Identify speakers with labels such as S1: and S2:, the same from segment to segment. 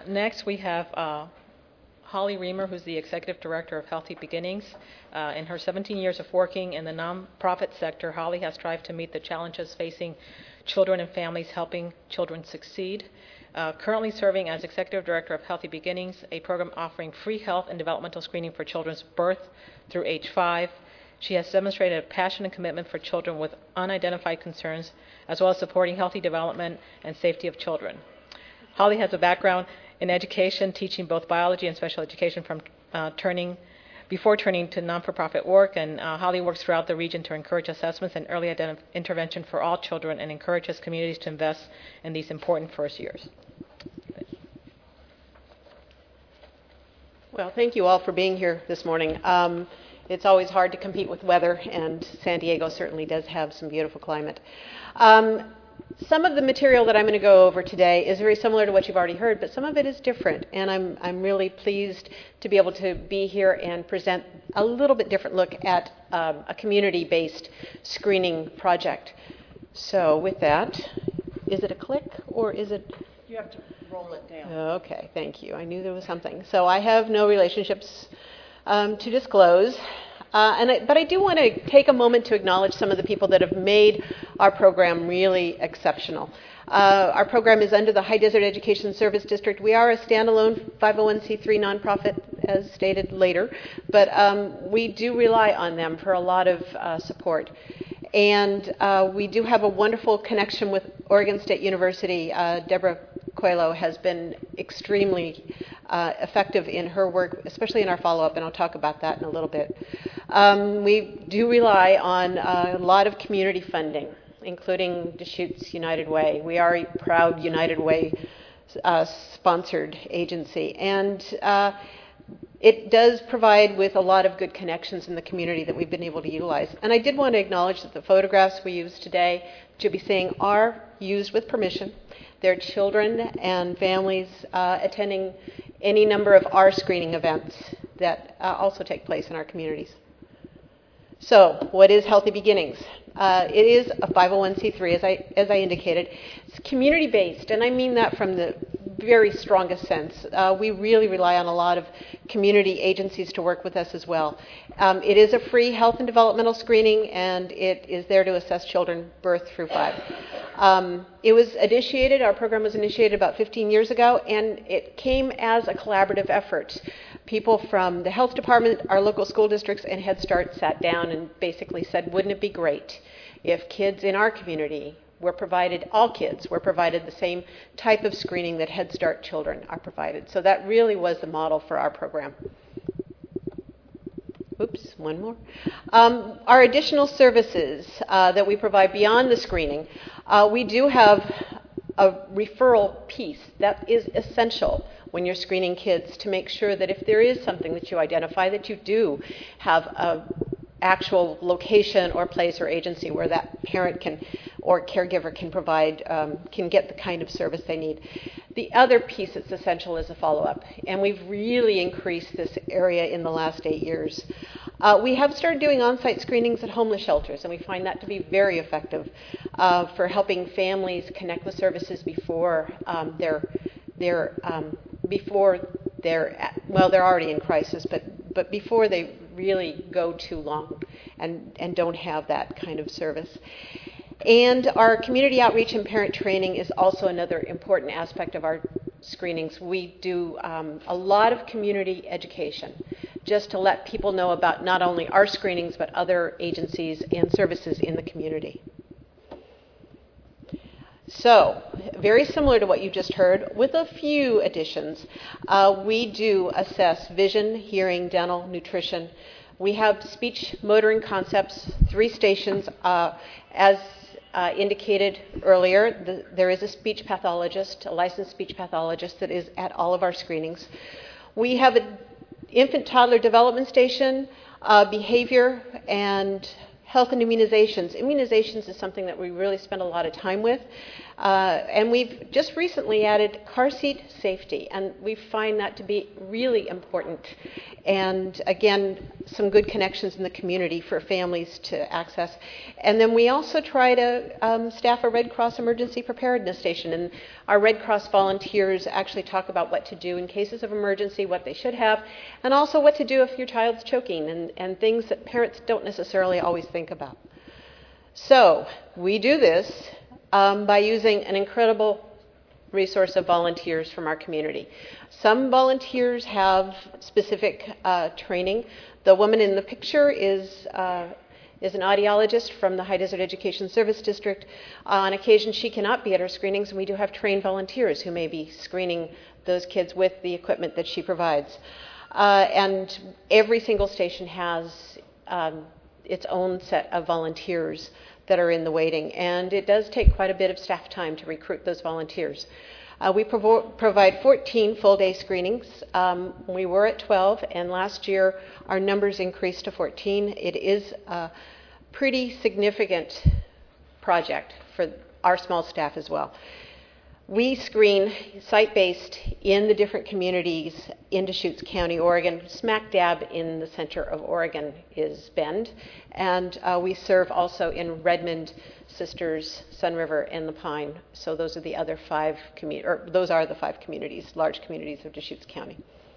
S1: Next, we have Holly Reamer, who's the Executive Director of Healthy Beginnings. In her 17 years of working in the nonprofit sector, Holly has strived to meet the challenges facing children and families, helping children succeed. Currently serving as Executive Director of Healthy Beginnings, a program offering free health and developmental screening for children's birth through age 5. She has demonstrated a passion and commitment for children with unidentified concerns, as well as supporting healthy development and safety of children. Holly has a background in education, teaching both biology and special education before turning to non-for-profit work, and Holly works throughout the region to encourage assessments and early intervention for all children and encourages communities to invest in these important first years.
S2: Well, thank you all for being here this morning. It's always hard to compete with weather, and San Diego certainly does have some beautiful climate. Some of the material that I'm going to go over today is very similar to what you've already heard, but some of it is different, and I'm really pleased to be able to be here and present a little bit different look at a community-based screening project. So with that, is it a click or is it?
S3: You have to roll it down.
S2: Okay, thank you. I knew there was something. So I have no relationships to disclose. But I do want to take a moment to acknowledge some of the people that have made our program really exceptional. Our program is under the High Desert Education Service District. We are a standalone 501c3 nonprofit, as stated later, but we do rely on them for a lot of support. And we do have a wonderful connection with Oregon State University. Deborah Coelho has been extremely effective in her work, especially in our follow-up, and I'll talk about that in a little bit. We do rely on a lot of community funding, including Deschutes United Way. We are a proud United Way sponsored agency, and it does provide with a lot of good connections in the community that we've been able to utilize. And I did want to acknowledge that the photographs we use today, that you'll be seeing, are used with permission. They're children and families attending any number of our screening events that also take place in our communities. So, what is Healthy Beginnings? It is a 501c3, as I indicated. It's community-based, and I mean that from the very strongest sense. We really rely on a lot of community agencies to work with us as well. It is a free health and developmental screening, and it is there to assess children birth through 5. Our program was initiated about 15 years ago, and it came as a collaborative effort. People from the health department, our local school districts, and Head Start sat down and basically said, wouldn't it be great if kids in our community all kids were provided the same type of screening that Head Start children are provided. So that really was the model for our program. Oops, one more. Our additional services that we provide beyond the screening, we do have a referral piece that is essential when you're screening kids to make sure that if there is something that you identify, that you do have a actual location or place or agency where that parent can or caregiver can provide, can get the kind of service they need. The other piece that's essential is a follow-up, and we've really increased this area in the last 8 years. We have started doing on-site screenings at homeless shelters, and we find that to be very effective for helping families connect with services before they're already in crisis, but before they really go too long and don't have that kind of service. And our community outreach and parent training is also another important aspect of our screenings. We do a lot of community education just to let people know about not only our screenings but other agencies and services in the community. So, very similar to what you just heard, with a few additions. We do assess vision, hearing, dental, nutrition. We have speech, motoring concepts, 3 stations. As indicated earlier, there is a speech pathologist, a licensed speech pathologist that is at all of our screenings. We have an infant-toddler development station, behavior, and health and immunizations. Immunizations is something that we really spend a lot of time with. And we've just recently added car seat safety, and we find that to be really important. And again, some good connections in the community for families to access. And then we also try to staff a Red Cross emergency preparedness station. And our Red Cross volunteers actually talk about what to do in cases of emergency, what they should have, and also what to do if your child's choking, and things that parents don't necessarily always think about. So we do this by using an incredible resource of volunteers from our community. Some volunteers have specific training. The woman in the picture is an audiologist from the High Desert Education Service District. On occasion, she cannot be at our screenings, and we do have trained volunteers who may be screening those kids with the equipment that she provides. And every single station has its own set of volunteers that are in the waiting, and it does take quite a bit of staff time to recruit those volunteers. We provide 14 full-day screenings. We were at 12, and last year our numbers increased to 14. It is a pretty significant project for our small staff as well. We screen site-based in the different communities in Deschutes County, Oregon. Smack dab in the center of Oregon is Bend, and we serve also in Redmond, Sisters, Sun River, and the Pine. So those are the other five communities, large communities of Deschutes County.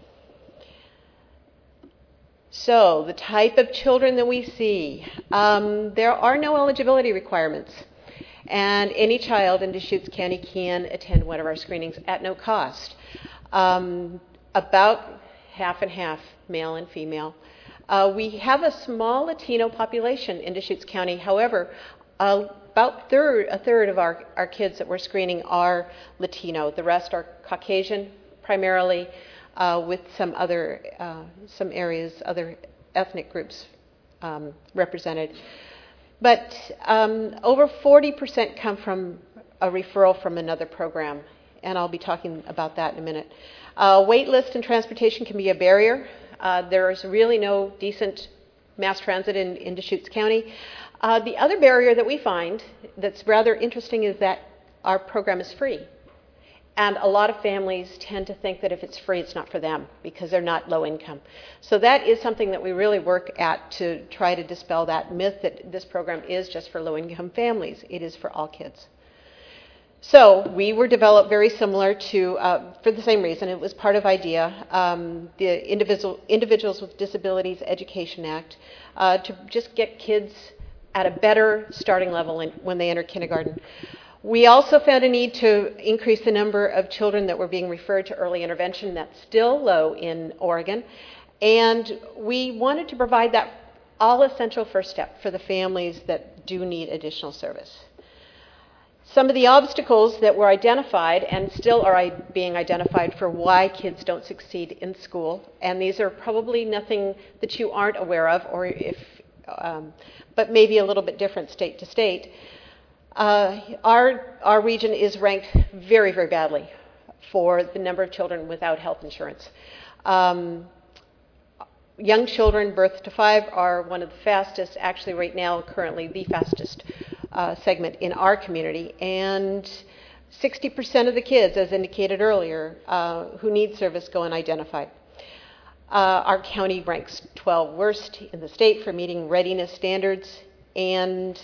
S2: So the type of children that we see, there are no eligibility requirements. And any child in Deschutes County can attend one of our screenings at no cost. About half and half, male and female. We have a small Latino population in Deschutes County. However, about a third of our kids that we're screening are Latino. The rest are Caucasian, primarily, with some other other ethnic groups represented. But over 40% come from a referral from another program, and I'll be talking about that in a minute. Wait list and transportation can be a barrier. There's really no decent mass transit in Deschutes County. The other barrier that we find that's rather interesting is that our program is free. And a lot of families tend to think that if it's free, it's not for them because they're not low income. So that is something that we really work at to try to dispel that myth that this program is just for low income families. It is for all kids. So we were developed very similar to, for the same reason, it was part of IDEA, the Individuals with Disabilities Education Act, to just get kids at a better starting level when they enter kindergarten. We also found a need to increase the number of children that were being referred to early intervention. That's still low in Oregon. And we wanted to provide that all-essential first step for the families that do need additional service. Some of the obstacles that were identified and still are being identified for why kids don't succeed in school, and these are probably nothing that you aren't aware of, but maybe a little bit different state to state. Our region is ranked very, very badly for the number of children without health insurance. Young children birth to 5 are one of the fastest, actually right now, currently the fastest segment in our community. And 60% of the kids, as indicated earlier, who need service go unidentified. Our county ranks 12 worst in the state for meeting readiness standards, and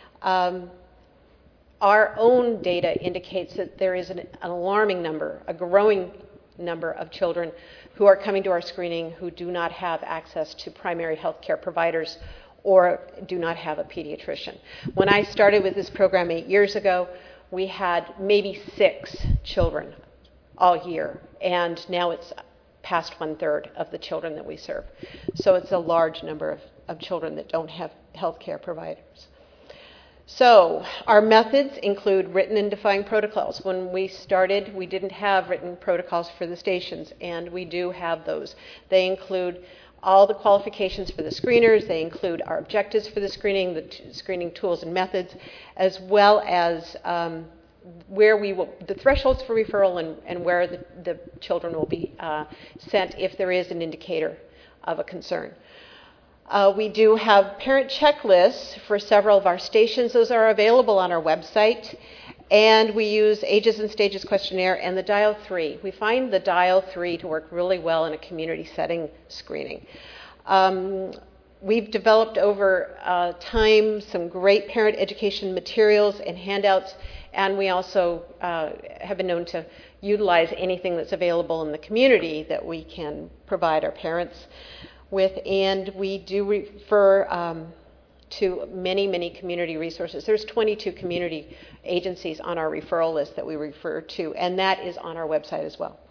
S2: our own data indicates that there is an alarming number, a growing number of children who are coming to our screening who do not have access to primary health care providers or do not have a pediatrician. When I started with this program 8 years ago, we had maybe 6 children all year, and now it's past 1/3 of the children that we serve. So it's a large number of children that don't have health care providers. So our methods include written and defined protocols. When we started, we didn't have written protocols for the stations, and we do have those. They include all the qualifications for the screeners. They include our objectives for the screening, the screening tools and methods, as well as the thresholds for referral and where the children will be sent if there is an indicator of a concern. We do have parent checklists for several of our stations. Those are available on our website. And we use Ages and Stages questionnaire and the Dial 3. We find the Dial 3 to work really well in a community setting screening. We've developed over time some great parent education materials and handouts, and we also have been known to utilize anything that's available in the community that we can provide our parents with. And we do refer to many, many community resources. There's 22 community agencies on our referral list that we refer to, and that is on our website as well.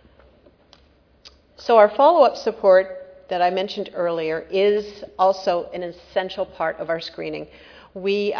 S2: So our follow-up support that I mentioned earlier is also an essential part of our screening. We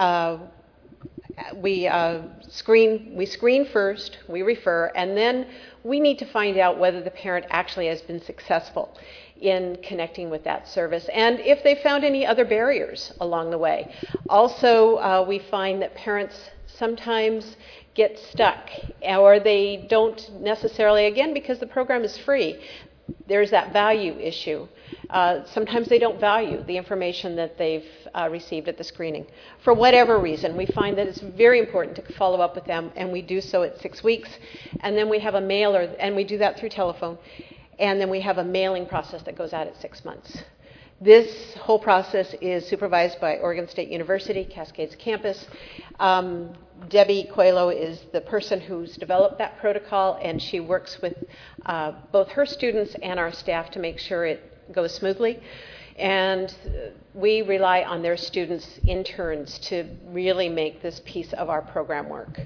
S2: screen first, we refer, and then we need to find out whether the parent actually has been successful in connecting with that service and if they found any other barriers along the way. Also, we find that parents sometimes get stuck, or they don't necessarily, again, because the program is free, there's that value issue. Sometimes they don't value the information that they've received at the screening. For whatever reason, we find that it's very important to follow up with them, and we do so at 6 weeks. And then we have a mailer, and we do that through telephone. And then we have a mailing process that goes out at 6 months. This whole process is supervised by Oregon State University, Cascades campus. Debbie Coelho is the person who's developed that protocol, and she works with both her students and our staff to make sure it goes smoothly. And we rely on their students, interns, to really make this piece of our program work.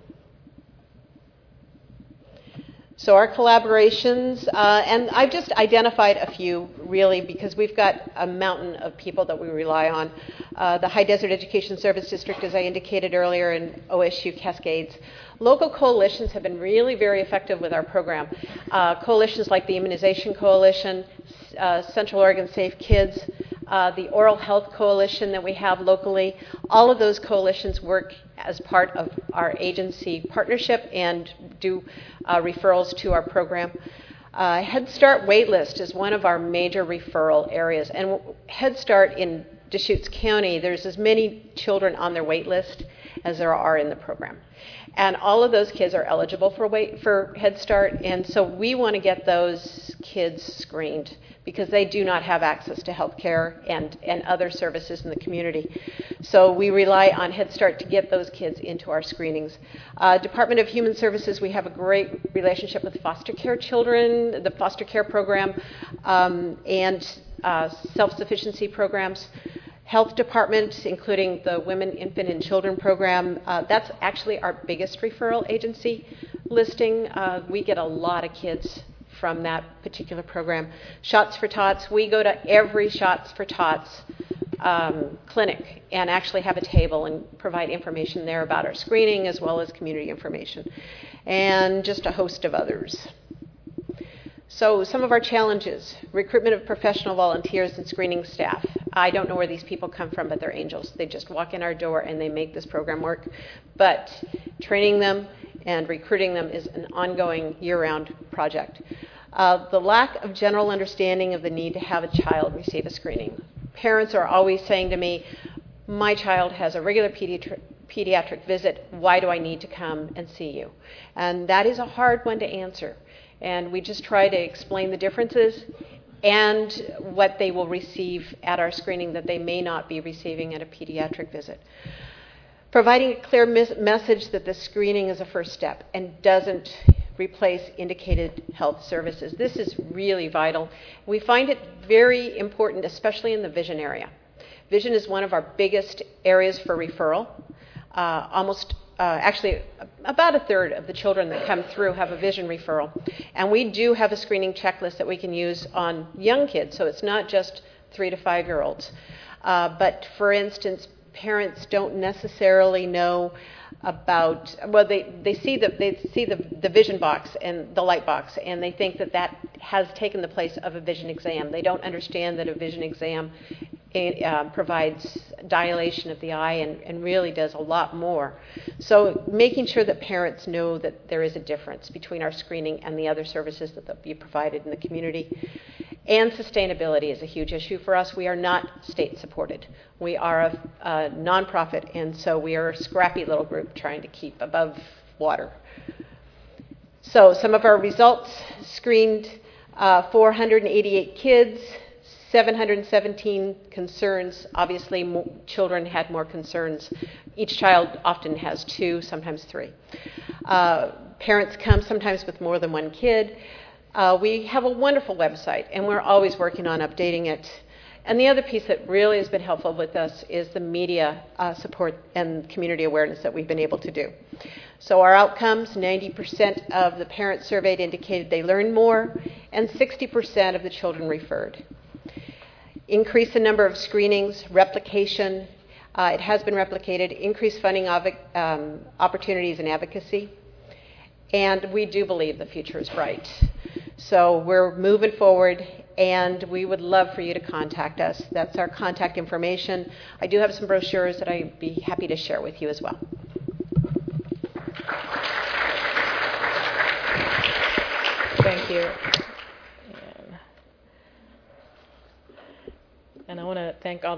S2: So our collaborations, and I've just identified a few, really, because we've got a mountain of people that we rely on. The High Desert Education Service District, as I indicated earlier, and OSU Cascades. Local coalitions have been really very effective with our program. Coalitions like the Immunization Coalition, Central Oregon Safe Kids, the Oral Health Coalition that we have locally. All of those coalitions work as part of our agency partnership and do referrals to our program. Head Start waitlist is one of our major referral areas. And Head Start in Deschutes County, there's as many children on their wait list as there are in the program. And all of those kids are eligible for Head Start, and so we want to get those kids screened because they do not have access to health care and other services in the community. So we rely on Head Start to get those kids into our screenings. Department of Human Services, we have a great relationship with foster care children, the foster care program, and self-sufficiency programs. Health Department, including the Women, Infant, and Children program, that's actually our biggest referral agency listing. We get a lot of kids from that particular program. Shots for Tots, we go to every Shots for Tots clinic and actually have a table and provide information there about our screening as well as community information, and just a host of others. So some of our challenges: recruitment of professional volunteers and screening staff. I don't know where these people come from, but they're angels. They just walk in our door and they make this program work. But training them and recruiting them is an ongoing year-round project. The lack of general understanding of the need to have a child receive a screening. Parents are always saying to me, my child has a regular pediatric visit. Why do I need to come and see you? And that is a hard one to answer. And we just try to explain the differences and what they will receive at our screening that they may not be receiving at a pediatric visit. Providing a clear message that the screening is a first step and doesn't replace indicated health services. This is really vital. We find it very important, especially in the vision area. Vision is one of our biggest areas for referral. Actually, about a third of the children that come through have a vision referral. And we do have a screening checklist that we can use on young kids, so it's not just 3 to 5-year-olds. But for instance, parents don't necessarily know about, well, they see the vision box and the light box, and they think that that has taken the place of a vision exam. They don't understand that a vision exam provides dilation of the eye and really does a lot more. So making sure that parents know that there is a difference between our screening and the other services that will be provided in the community. And sustainability is a huge issue for us. We are not state supported. We are a nonprofit, and so we are a scrappy little group trying to keep above water. So some of our results: screened 488 kids, 717 concerns. Obviously, children had more concerns. Each child often has 2, sometimes 3. Parents come sometimes with more than one kid. We have a wonderful website, and we're always working on updating it. And the other piece that really has been helpful with us is the media support and community awareness that we've been able to do. So our outcomes: 90% of the parents surveyed indicated they learned more, and 60% of the children referred. Increase in number of screenings, replication. It has been replicated. Increased funding opportunities and advocacy. And we do believe the future is bright. So we're moving forward, and we would love for you to contact us. That's our contact information. I do have some brochures that I'd be happy to share with you as well.
S1: Thank you. And I want to thank all